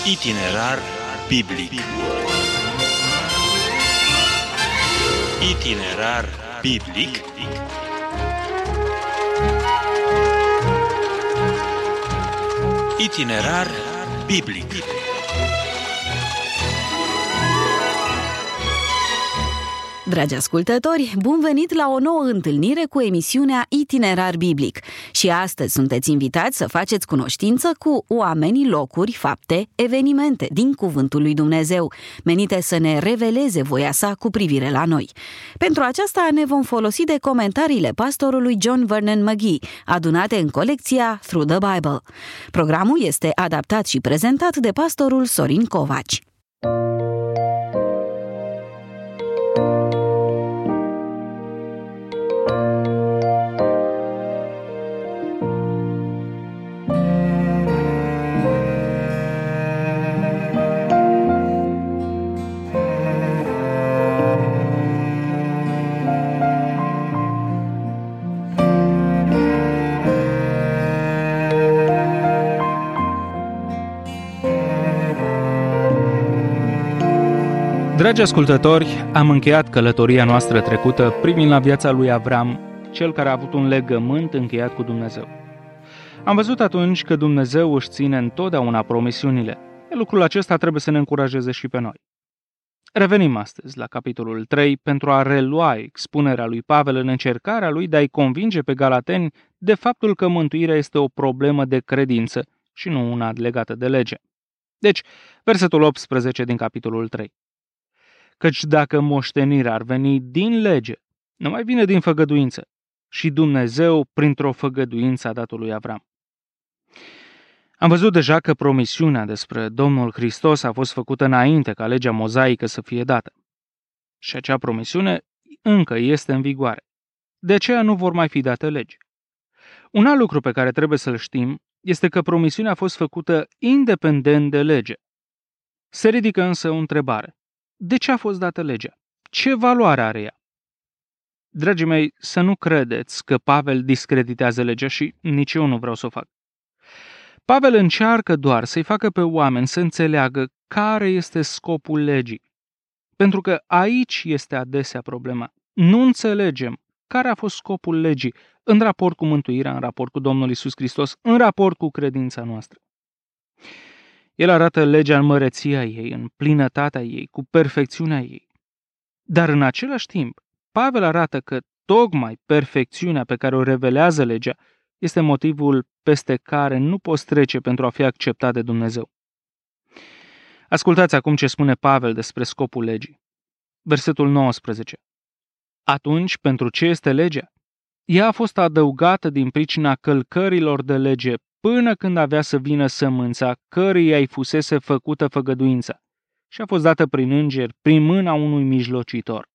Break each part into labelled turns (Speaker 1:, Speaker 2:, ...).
Speaker 1: Itinerar biblic. Itinerar biblic. Itinerar biblic.
Speaker 2: Dragi ascultători, bun venit la o nouă întâlnire cu emisiunea Itinerar Biblic. Și astăzi sunteți invitați să faceți cunoștință cu oamenii, locuri, fapte, evenimente din Cuvântul lui Dumnezeu, menite să ne reveleze voia sa cu privire la noi. Pentru aceasta ne vom folosi de comentariile pastorului John Vernon McGee, adunate în colecția Through the Bible. Programul este adaptat și prezentat de pastorul Sorin Covaci.
Speaker 3: Dragi ascultători, am încheiat călătoria noastră trecută privind la viața lui Avram, cel care a avut un legământ încheiat cu Dumnezeu. Am văzut atunci că Dumnezeu își ține întotdeauna promisiunile. Lucrul acesta trebuie să ne încurajeze și pe noi. Revenim astăzi la capitolul 3 pentru a relua expunerea lui Pavel în încercarea lui de a-i convinge pe galateni de faptul că mântuirea este o problemă de credință și nu una legată de lege. Deci, versetul 18 din capitolul 3. Căci dacă moștenirea ar veni din lege, nu mai vine din făgăduință, și Dumnezeu printr-o făgăduință a dat lui Avram. Am văzut deja că promisiunea despre Domnul Hristos a fost făcută înainte ca legea mozaică să fie dată. Și acea promisiune încă este în vigoare. De aceea nu vor mai fi date legi. Un alt lucru pe care trebuie să-l știm este că promisiunea a fost făcută independent de lege. Se ridică însă o întrebare. De ce a fost dată legea? Ce valoare are ea? Dragii mei, să nu credeți că Pavel discreditează legea și nici eu nu vreau să o fac. Pavel încearcă doar să-i facă pe oameni să înțeleagă care este scopul legii. Pentru că aici este adesea problema. Nu înțelegem care a fost scopul legii în raport cu mântuirea, în raport cu Domnul Iisus Hristos, în raport cu credința noastră. El arată legea în măreția ei, în plinătatea ei, cu perfecțiunea ei. Dar în același timp, Pavel arată că tocmai perfecțiunea pe care o revelează legea este motivul peste care nu poți trece pentru a fi acceptat de Dumnezeu. Ascultați acum ce spune Pavel despre scopul legii. Versetul 19. Atunci, pentru ce este legea? Ea a fost adăugată din pricina călcărilor de lege până când avea să vină sămânța căreia îi fusese făcută făgăduința și a fost dată prin îngeri, prin mâna unui mijlocitor.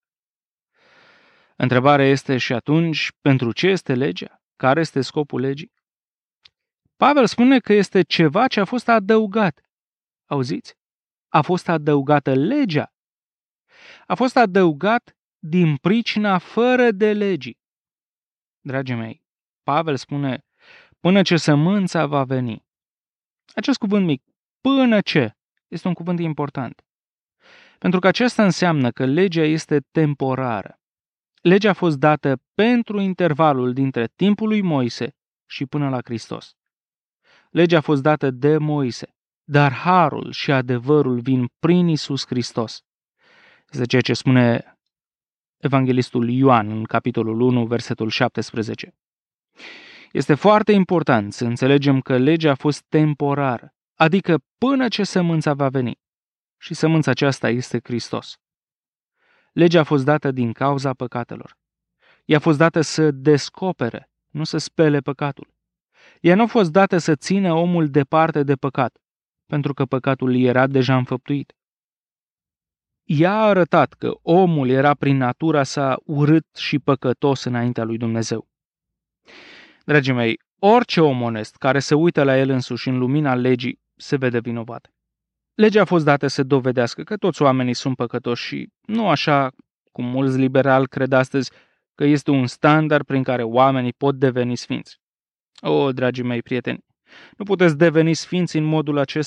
Speaker 3: Întrebarea este și atunci, pentru ce este legea? Care este scopul legii? Pavel spune că este ceva ce a fost adăugat. Auziți? A fost adăugată legea. A fost adăugat din pricina fără de legii. Dragii mei, Pavel spune până ce sămânța va veni. Acest cuvânt mic, până ce, este un cuvânt important. Pentru că acesta înseamnă că legea este temporară. Legea a fost dată pentru intervalul dintre timpul lui Moise și până la Hristos. Legea a fost dată de Moise, dar harul și adevărul vin prin Iisus Hristos. Este ceea ce spune evanghelistul Ioan în capitolul 1, versetul 17. Este foarte important să înțelegem că legea a fost temporară, adică până ce sămânța va veni. Și sămânța aceasta este Hristos. Legea a fost dată din cauza păcatelor. Ea a fost dată să descopere, nu să spele păcatul. Ea nu a fost dată să țină omul departe de păcat, pentru că păcatul era deja înfăptuit. Ea a arătat că omul era prin natura sa urât și păcătos înaintea lui Dumnezeu. Dragii mei, orice om onest care se uită la el însuși în lumina legii se vede vinovat. Legea a fost dată să dovedească că toți oamenii sunt păcătoși și nu așa cum mulți liberali cred astăzi că este un standard prin care oamenii pot deveni sfinți. O, dragii mei prieteni, nu puteți deveni sfinți în modul acesta.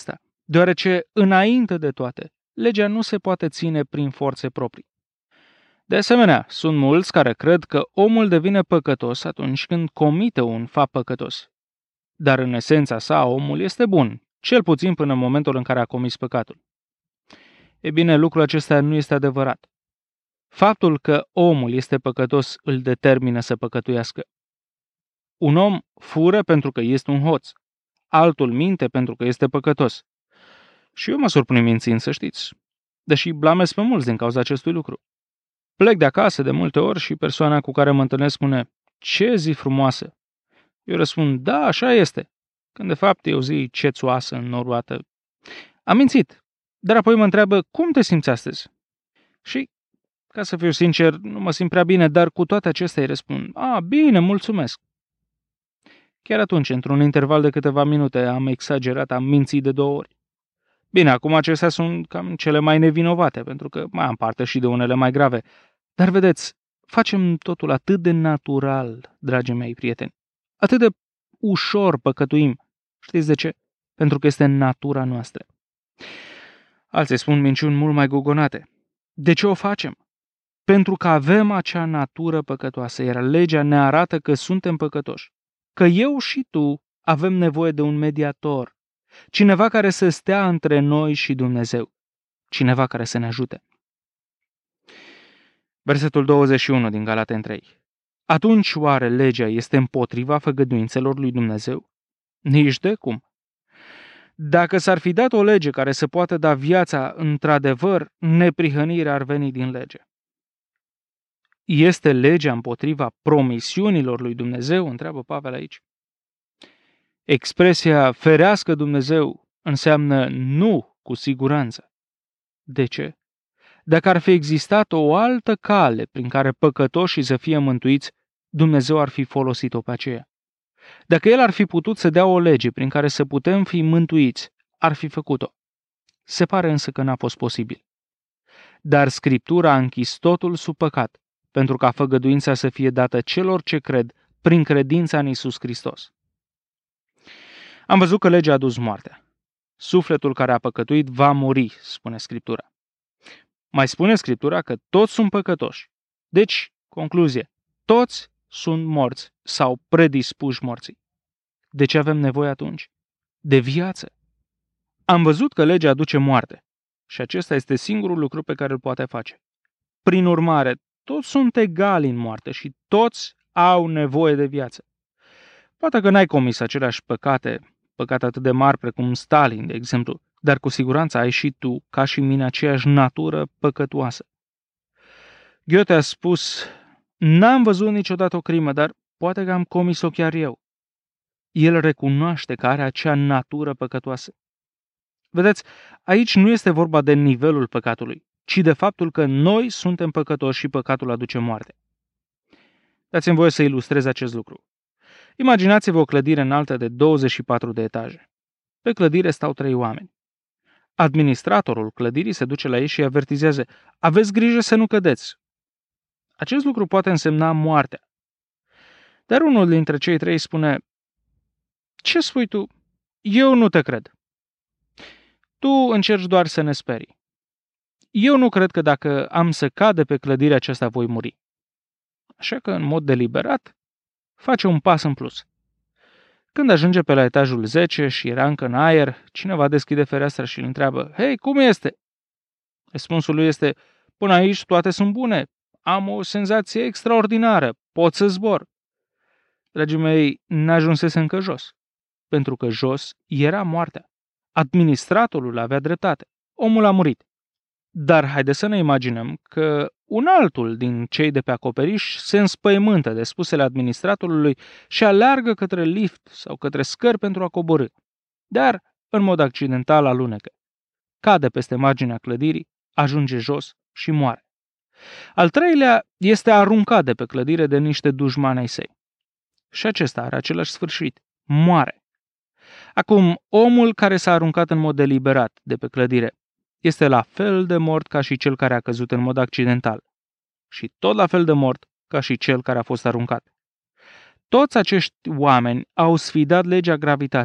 Speaker 3: deoarece, înainte de toate, legea nu se poate ține prin forțe proprii. De asemenea, sunt mulți care cred că omul devine păcătos atunci când comite un fapt păcătos. Dar în esența sa, omul este bun, cel puțin până în momentul în care a comis păcatul. E bine, lucrul acesta nu este adevărat. Faptul că omul este păcătos îl determină să păcătuiască. Un om fură pentru că este un hoț, altul minte pentru că este păcătos. Și eu mă surprind mințind, să știți, deși blamez pe mulți din cauza acestui lucru. Plec de acasă de multe ori și persoana cu care mă întâlnesc spune: "Ce zi frumoasă!" Eu răspund: "Da, așa este", când de fapt e o zi cețoasă, înnoruată. Am mințit, dar apoi mă întreabă: "Cum te simți astăzi?" Și, ca să fiu sincer, nu mă simt prea bine, dar cu toate acestea îi răspund: "Bine, mulțumesc." Chiar atunci, într-un interval de câteva minute, am exagerat, am mințit de 2 ori. Bine, acum acestea sunt cam cele mai nevinovate, pentru că mai am parte și de unele mai grave. Dar vedeți, facem totul atât de natural, dragii mei prieteni. Atât de ușor păcătuim. Știți de ce? Pentru că este în natura noastră. Alții spun minciuni mult mai gogonate. De ce o facem? Pentru că avem acea natură păcătoasă, iar legea ne arată că suntem păcătoși. Că eu și tu avem nevoie de un mediator, cineva care să stea între noi și Dumnezeu, cineva care să ne ajute. Versetul 21 din Galateni 3. Atunci oare legea este împotriva făgăduințelor lui Dumnezeu? Nici de cum. Dacă s-ar fi dat o lege care să poată da viața, într-adevăr, neprihănirea ar veni din lege. Este legea împotriva promisiunilor lui Dumnezeu? Întreabă Pavel aici. Expresia ferească Dumnezeu înseamnă nu cu siguranță. De ce? Dacă ar fi existat o altă cale prin care păcătoșii să fie mântuiți, Dumnezeu ar fi folosit-o pe aceea. Dacă El ar fi putut să dea o lege prin care să putem fi mântuiți, ar fi făcut-o. Se pare însă că n-a fost posibil. Dar Scriptura a închis totul sub păcat, pentru ca făgăduința să fie dată celor ce cred prin credința în Iisus Hristos. Am văzut că legea a dus moartea. Sufletul care a păcătuit va muri, spune Scriptura. Mai spune Scriptura că toți sunt păcătoși. Deci, concluzie, toți sunt morți sau predispuși morții. De ce avem nevoie atunci? De viață. Am văzut că legea aduce moarte și acesta este singurul lucru pe care îl poate face. Prin urmare, toți sunt egali în moarte și toți au nevoie de viață. Poate că n-ai comis aceleași păcate atât de mari precum Stalin, de exemplu, dar cu siguranță ai și tu, ca și mine, aceeași natură păcătoasă. Goethe a spus: "N-am văzut niciodată o crimă, dar poate că am comis-o chiar eu." El recunoaște că are acea natură păcătoasă. Vedeți, aici nu este vorba de nivelul păcatului, ci de faptul că noi suntem păcătoși și păcatul aduce moarte. Dați-mi voie să ilustrez acest lucru. Imaginați-vă o clădire înaltă de 24 de etaje. Pe clădire stau 3 oameni. Administratorul clădirii se duce la ei și îi avertizează: "Aveți grijă să nu cădeți." Acest lucru poate însemna moartea. Dar unul dintre cei 3 spune: "Ce spui tu? Eu nu te cred. Tu încerci doar să ne sperii. Eu nu cred că dacă am să cad de pe clădirea aceasta voi muri." Așa că, în mod deliberat, face un pas în plus. Când ajunge pe la etajul 10 și era încă în aer, cineva deschide fereastra și îl întreabă: "Hei, cum este?" Răspunsul lui este: "Până aici toate sunt bune. Am o senzație extraordinară. Pot să zbor." Dragii mei, n-ajunsese încă jos, pentru că jos era moartea. Administratorul avea dreptate. Omul a murit. Dar haideți să ne imaginăm că un altul din cei de pe acoperiș se înspăimântă de spusele administratorului și aleargă către lift sau către scări pentru a coborî. Dar, în mod accidental, alunecă. Cade peste marginea clădirii, ajunge jos și moare. Al treilea este aruncat de pe clădire de niște dușmani ai săi. Și acesta are același sfârșit. Moare. Acum, omul care s-a aruncat în mod deliberat de pe clădire este la fel de mort ca și cel care a căzut în mod accidental. Și tot la fel de mort ca și cel care a fost aruncat. Toți acești oameni au sfidat legea gravitației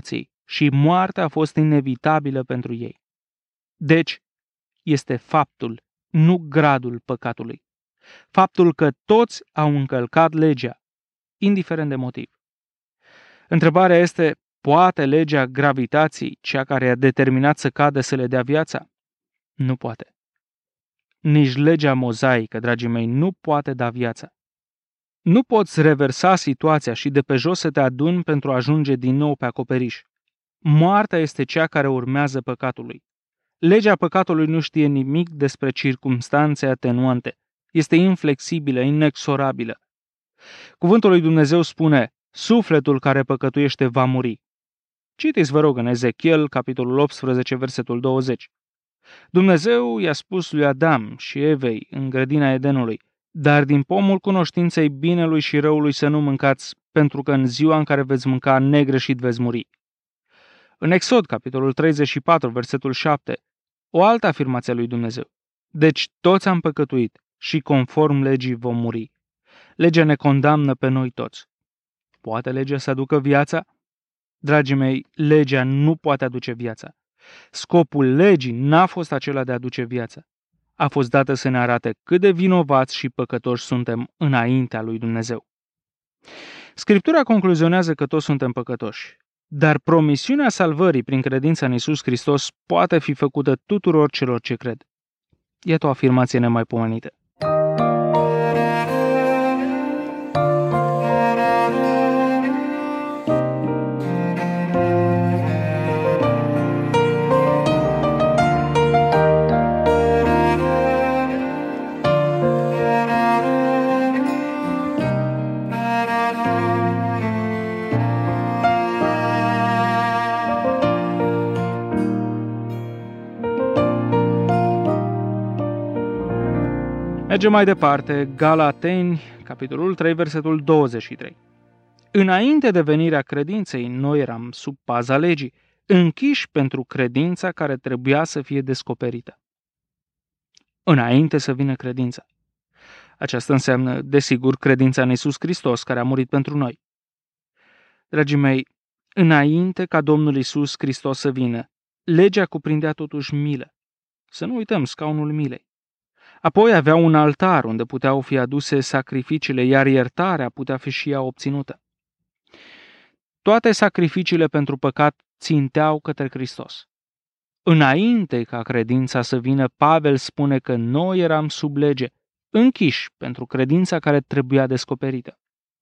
Speaker 3: și moartea a fost inevitabilă pentru ei. Deci, este faptul, nu gradul păcatului. Faptul că toți au încălcat legea, indiferent de motiv. Întrebarea este, poate legea gravitației, cea care a determinat să cadă, să le dea viața? Nu poate. Nici legea mozaică, dragii mei, nu poate da viața. Nu poți reversa situația și de pe jos să te aduni pentru a ajunge din nou pe acoperiș. Moartea este cea care urmează păcatului. Legea păcatului nu știe nimic despre circumstanțe atenuante. Este inflexibilă, inexorabilă. Cuvântul lui Dumnezeu spune, sufletul care păcătuiește va muri. Citiți, vă rog, în Ezechiel, capitolul 18, versetul 20. Dumnezeu i-a spus lui Adam și Evei în grădina Edenului, dar din pomul cunoștinței binelui și răului să nu mâncați, pentru că în ziua în care veți mânca negreșit veți muri. În Exod, capitolul 34, versetul 7, o altă afirmație a lui Dumnezeu. Deci toți am păcătuit și conform legii vom muri. Legea ne condamnă pe noi toți. Poate legea să aducă viața? Dragii mei, legea nu poate aduce viața. Scopul legii n-a fost acela de a aduce viața. A fost dată să ne arate cât de vinovați și păcătoși suntem înaintea lui Dumnezeu. Scriptura concluzionează că toți suntem păcătoși, dar promisiunea salvării prin credința în Iisus Hristos poate fi făcută tuturor celor ce cred. Iată o afirmație nemaipomenită. Mergem mai departe, Galateni, capitolul 3, versetul 23. Înainte de venirea credinței, noi eram sub paza legii, închiși pentru credința care trebuia să fie descoperită. Înainte să vină credința. Aceasta înseamnă, desigur, credința în Iisus Hristos, care a murit pentru noi. Dragii mei, înainte ca Domnul Iisus Hristos să vină, legea cuprindea totuși milă. Să nu uităm scaunul milei. Apoi avea un altar unde puteau fi aduse sacrificiile, iar iertarea putea fi și ea obținută. Toate sacrificiile pentru păcat ținteau către Hristos. Înainte ca credința să vină, Pavel spune că noi eram sub lege, închiși pentru credința care trebuia descoperită.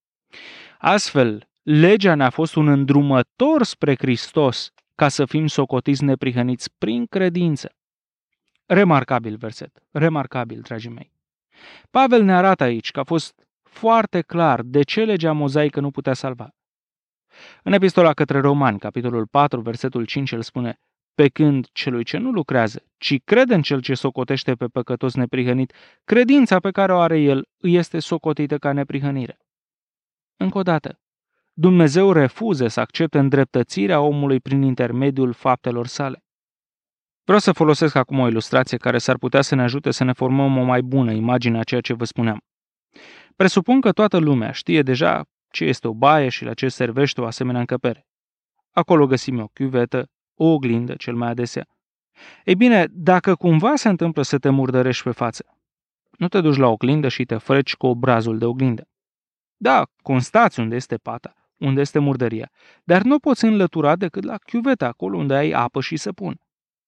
Speaker 3: Astfel, legea ne-a fost un îndrumător spre Hristos ca să fim socotiți neprihăniți prin credință. Remarcabil verset, remarcabil, dragii mei. Pavel ne arată aici că a fost foarte clar de ce legea mozaică nu putea salva. În epistola către Romani, capitolul 4, versetul 5, el spune, pe când celui ce nu lucrează, ci crede în cel ce socotește pe păcătos neprihănit, credința pe care o are el îi este socotită ca neprihănire. Încă o dată, Dumnezeu refuză să accepte îndreptățirea omului prin intermediul faptelor sale. Vreau să folosesc acum o ilustrație care s-ar putea să ne ajute să ne formăm o mai bună imagine a ceea ce vă spuneam. Presupun că toată lumea știe deja ce este o baie și la ce servește o asemenea încăpere. Acolo găsim o chiuvetă, o oglindă cel mai adesea. Ei bine, dacă cumva se întâmplă să te murdărești pe față, nu te duci la oglindă și te freci cu obrazul de oglindă. Da, constați unde este pata, unde este murdăria, dar nu poți înlătura decât la chiuvetă, acolo unde ai apă și săpun.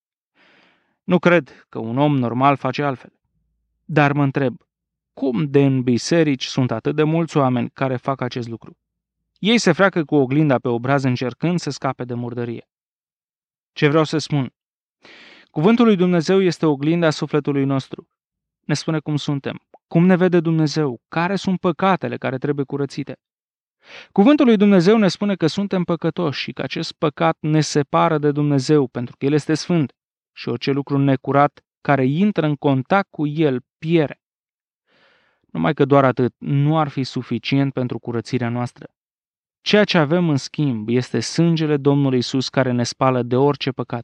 Speaker 3: Nu cred că un om normal face altfel. Dar mă întreb, cum de în biserici sunt atât de mulți oameni care fac acest lucru? Ei se freacă cu oglinda pe obraz încercând să scape de murdărie. Ce vreau să spun? Cuvântul lui Dumnezeu este oglinda sufletului nostru. Ne spune cum suntem, cum ne vede Dumnezeu, care sunt păcatele care trebuie curățite. Cuvântul lui Dumnezeu ne spune că suntem păcătoși și că acest păcat ne separă de Dumnezeu pentru că El este sfânt și orice lucru necurat care intră în contact cu El piere. Numai că doar atât nu ar fi suficient pentru curățirea noastră. Ceea ce avem în schimb este sângele Domnului Iisus care ne spală de orice păcat.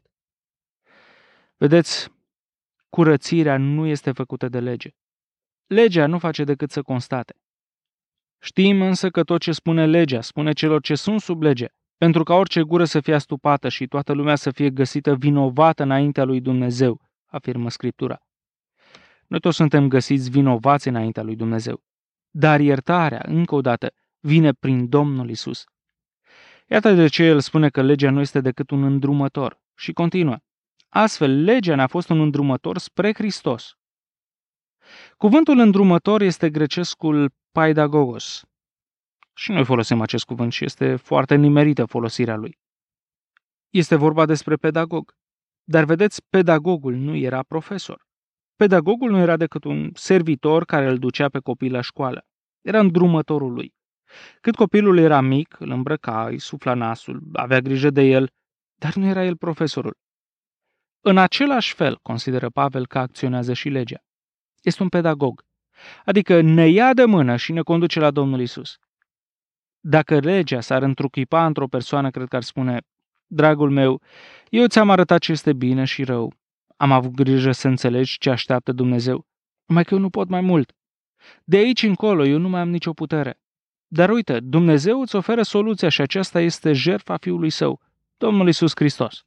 Speaker 3: Vedeți, curățirea nu este făcută de lege. Legea nu face decât să constate. Știm însă că tot ce spune legea, spune celor ce sunt sub lege, pentru ca orice gură să fie astupată și toată lumea să fie găsită vinovată înaintea lui Dumnezeu, afirmă Scriptura. Noi toți suntem găsiți vinovați înaintea lui Dumnezeu, dar iertarea, încă o dată, vine prin Domnul Isus. Iată de ce el spune că legea nu este decât un îndrumător și continuă. Astfel, legea ne-a fost un îndrumător spre Hristos. Cuvântul îndrumător este grecescul paidagogos. Și noi folosim acest cuvânt și este foarte nimerită folosirea lui. Este vorba despre pedagog. Dar vedeți, pedagogul nu era profesor. Pedagogul nu era decât un servitor care îl ducea pe copil la școală. Era îndrumătorul lui. Cât copilul era mic, îl îmbrăca, îi sufla nasul, avea grijă de el, dar nu era el profesorul. În același fel, consideră Pavel că acționează și legea. Este un pedagog, adică ne ia de mână și ne conduce la Domnul Isus. Dacă legea s-ar întruchipa într-o persoană, cred că ar spune: dragul meu, eu ți-am arătat ce este bine și rău. Am avut grijă să înțelegi ce așteaptă Dumnezeu, numai că eu nu pot mai mult. De aici încolo eu nu mai am nicio putere. Dar uite, Dumnezeu îți oferă soluția și aceasta este jertfa Fiului Său, Domnul Iisus Hristos.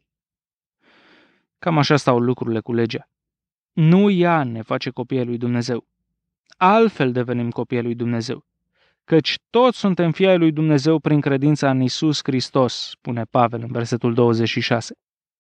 Speaker 3: Cam așa stau lucrurile cu legea. Nu ea ne face copii ai lui Dumnezeu. Altfel devenim copii ai lui Dumnezeu. Căci toți suntem fii ai lui Dumnezeu prin credința în Iisus Hristos, spune Pavel în versetul 26.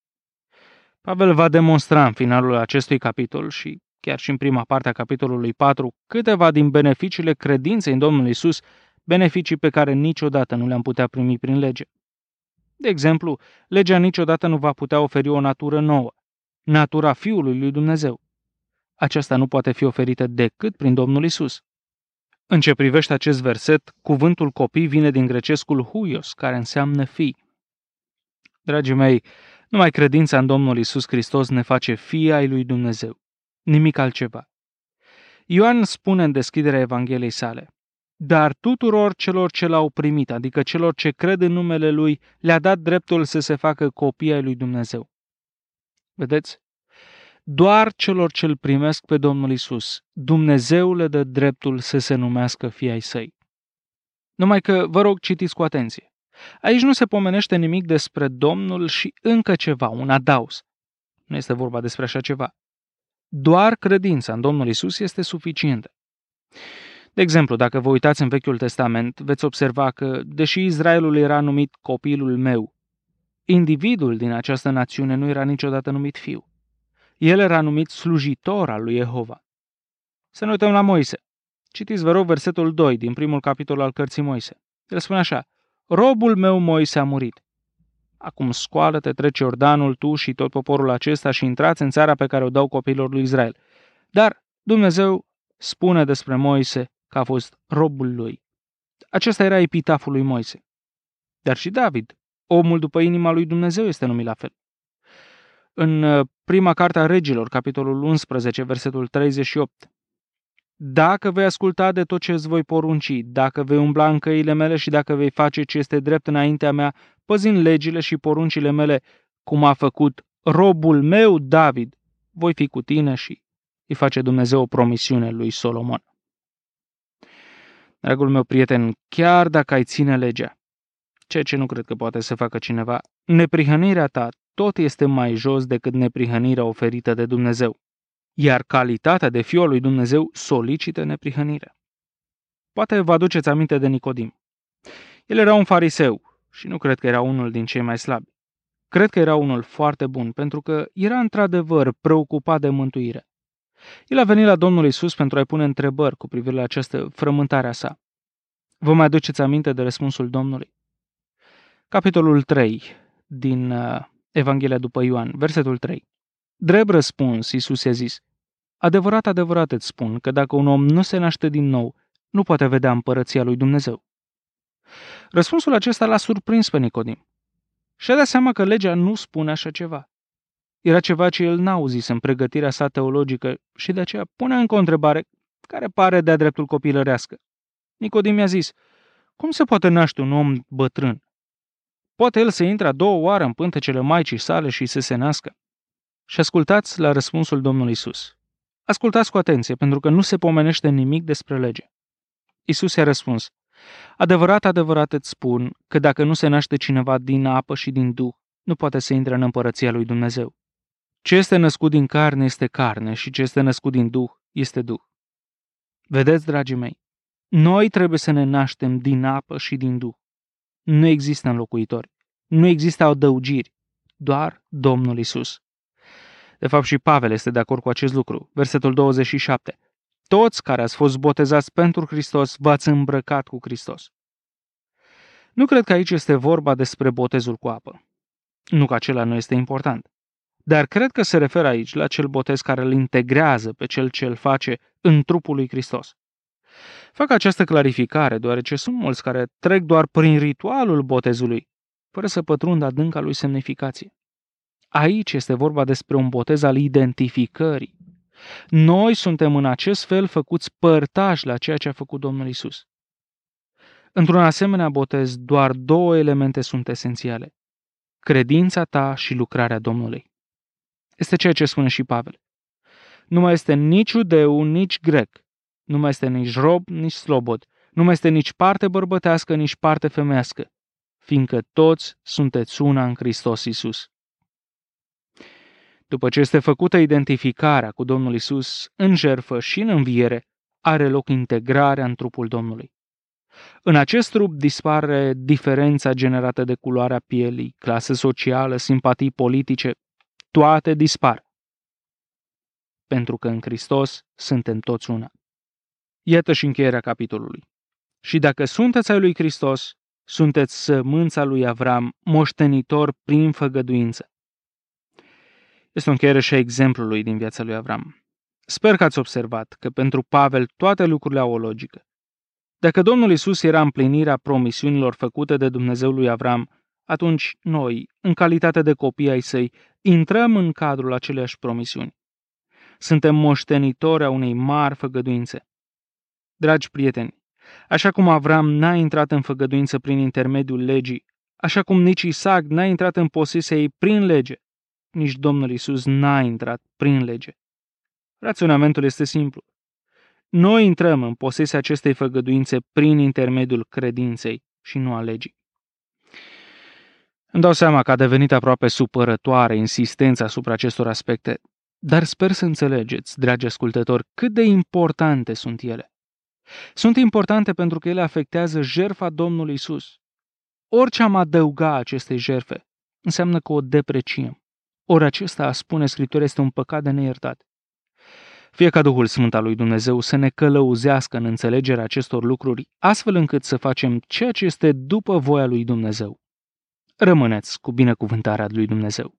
Speaker 3: Pavel va demonstra în finalul acestui capitol și chiar și în prima parte a capitolului 4 câteva din beneficiile credinței în Domnul Iisus, beneficii pe care niciodată nu le-am putea primi prin lege. De exemplu, legea niciodată nu va putea oferi o natură nouă, natura Fiului lui Dumnezeu. Aceasta nu poate fi oferită decât prin Domnul Iisus. În ce privește acest verset, cuvântul copii vine din grecescul huios, care înseamnă fi. Dragii mei, numai credința în Domnul Iisus Hristos ne face fii ai lui Dumnezeu. Nimic altceva. Ioan spune în deschiderea Evangheliei sale: dar tuturor celor ce l-au primit, adică celor ce cred în numele Lui, le-a dat dreptul să se facă copii ai lui Dumnezeu. Vedeți? Doar celor ce îl primesc pe Domnul Isus, Dumnezeu le dă dreptul să se numească fii ai Săi. Numai că, vă rog, citiți cu atenție. Aici nu se pomenește nimic despre Domnul și încă ceva, un adaos. Nu este vorba despre așa ceva. Doar credința în Domnul Isus este suficientă. De exemplu, dacă vă uitați în Vechiul Testament, veți observa că, deși Israelul era numit copilul meu, individul din această națiune nu era niciodată numit fiu. El era numit slujitor al lui Jehova. Să ne uităm la Moise. Citiți, vă rog, versetul 2 din primul capitol al cărții Moise. El spune așa: robul meu Moise a murit. Acum scoală-te, treci Iordanul, tu și tot poporul acesta și intrați în țara pe care o dau copiilor lui Israel. Dar Dumnezeu spune despre Moise că a fost robul lui. Acesta era epitaful lui Moise. Dar și David, omul după inima lui Dumnezeu, este numit la fel. În prima carte a Regilor, capitolul 11, versetul 38. Dacă vei asculta de tot ce îți voi porunci, dacă vei umbla în căile mele și dacă vei face ce este drept înaintea mea, păzind legile și poruncile mele, cum a făcut robul meu David, voi fi cu tine și îi face Dumnezeu o promisiune lui Solomon. Dragul meu prieten, chiar dacă ai ține legea, ceea ce nu cred că poate să facă cineva, neprihănirea ta tot este mai jos decât neprihănirea oferită de Dumnezeu. Iar calitatea de fiul lui Dumnezeu solicită neprihănirea. Poate vă aduceți aminte de Nicodim. El era un fariseu și nu cred că era unul din cei mai slabi. Cred că era unul foarte bun, pentru că era într-adevăr preocupat de mântuire. El a venit la Domnul Isus pentru a-i pune întrebări cu privire la această frământare a sa. Vă mai aduceți aminte de răspunsul Domnului? Capitolul 3 din Evanghelia după Ioan, versetul 3. Drept răspuns, Iisus i-a zis: adevărat, adevărat îți spun că dacă un om nu se naște din nou, nu poate vedea împărăția lui Dumnezeu. Răspunsul acesta l-a surprins pe Nicodim. Și-a dat seama că legea nu spune așa ceva. Era ceva ce el n-a auzit în pregătirea sa teologică și de aceea pune încă o întrebare care pare de-a dreptul copilărească. Nicodim i-a zis: cum se poate naște un om bătrân? Poate el să intre a doua oară în pântecele maicii sale și să se nască? Și ascultați la răspunsul Domnului Isus. Ascultați cu atenție, pentru că nu se pomenește nimic despre lege. Isus i-a răspuns: Adevărat, adevărat îți spun că dacă nu se naște cineva din apă și din Duh, nu poate să intre în împărăția lui Dumnezeu. Ce este născut din carne este carne și ce este născut din Duh este Duh. Vedeți, dragii mei, noi trebuie să ne naștem din apă și din Duh. Nu există înlocuitori, nu există adăugiri, doar Domnul Isus. De fapt și Pavel este de acord cu acest lucru. Versetul 27. Toți care ați fost botezați pentru Hristos v-ați îmbrăcat cu Hristos. Nu cred că aici este vorba despre botezul cu apă. Nu că acela nu este important. Dar cred că se referă aici la acel botez care îl integrează pe cel ce îl face în trupul lui Hristos. Fac această clarificare deoarece sunt mulți care trec doar prin ritualul botezului, fără să pătrundă adânca lui semnificație. Aici este vorba despre un botez al identificării. Noi suntem în acest fel făcuți părtași la ceea ce a făcut Domnul Isus. Într-un asemenea botez, doar două elemente sunt esențiale: credința ta și lucrarea Domnului. Este ceea ce spune și Pavel. Nu mai este nici iudeu, nici grec, nu mai este nici rob, nici slobod, nu mai este nici parte bărbătească, nici parte femească, fiindcă toți sunteți una în Hristos Iisus. După ce este făcută identificarea cu Domnul Isus în jertfă și în înviere, are loc integrarea în trupul Domnului. În acest trup dispare diferența generată de culoarea pielii, clasă socială, simpatii politice, toate dispar. Pentru că în Hristos suntem toți una. Iată și încheierea capitolului. Și dacă sunteți ai lui Hristos, sunteți sămânța lui Avram, moștenitor prin făgăduință. Este o încheiere și a exemplului din viața lui Avram. Sper că ați observat că pentru Pavel toate lucrurile au o logică. Dacă Domnul Isus era împlinirea promisiunilor făcute de Dumnezeu lui Avram, atunci noi, în calitate de copii ai săi, intrăm în cadrul aceleiași promisiuni. Suntem moștenitori a unei mari făgăduințe. Dragi prieteni, așa cum Avram n-a intrat în făgăduință prin intermediul legii, așa cum nici Isaac n-a intrat în posesia ei prin lege, nici Domnul Isus n-a intrat prin lege. Raționamentul este simplu. Noi intrăm în posesia acestei făgăduințe prin intermediul credinței și nu a legii. Îmi dau seama că a devenit aproape supărătoare insistența asupra acestor aspecte, dar sper să înțelegeți, dragi ascultători, cât de importante sunt ele. Sunt importante pentru că ele afectează jertfa Domnului Isus. Orice am adăuga acestei jertfe înseamnă că o depreciem. Ori acesta, spune Scriptura, este un păcat de neiertat. Fie ca Duhul Sfânt al lui Dumnezeu să ne călăuzească în înțelegerea acestor lucruri, astfel încât să facem ceea ce este după voia lui Dumnezeu. Rămâneți cu binecuvântarea lui Dumnezeu.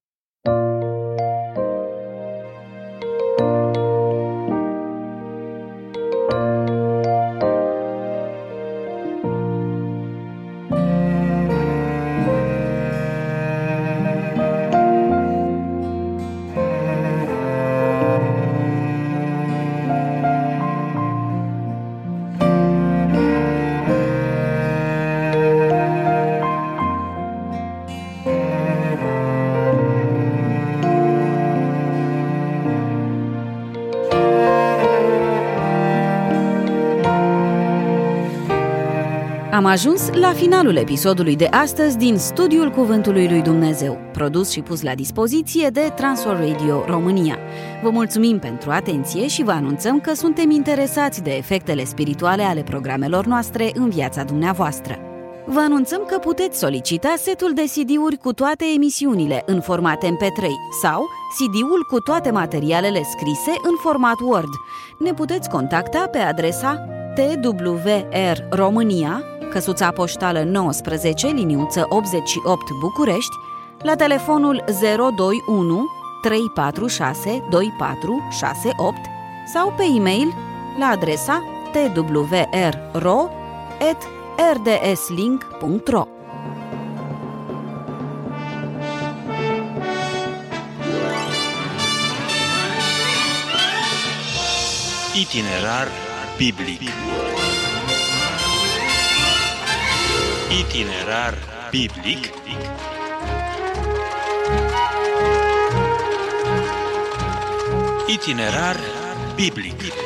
Speaker 2: Am ajuns la finalul episodului de astăzi din Studiul Cuvântului lui Dumnezeu, produs și pus la dispoziție de Transworld Radio România. Vă mulțumim pentru atenție și vă anunțăm că suntem interesați de efectele spirituale ale programelor noastre în viața dumneavoastră. Vă anunțăm că puteți solicita setul de CD-uri cu toate emisiunile în format MP3 sau CD-ul cu toate materialele scrise în format Word. Ne puteți contacta pe adresa TWR România, căsuța poștală 19, liniuță 88 București, la telefonul 021 346 2468 sau pe e-mail la adresa twrro@rdslink.ro.
Speaker 1: Itinerar biblic. Itinerar biblic. Itinerar biblic.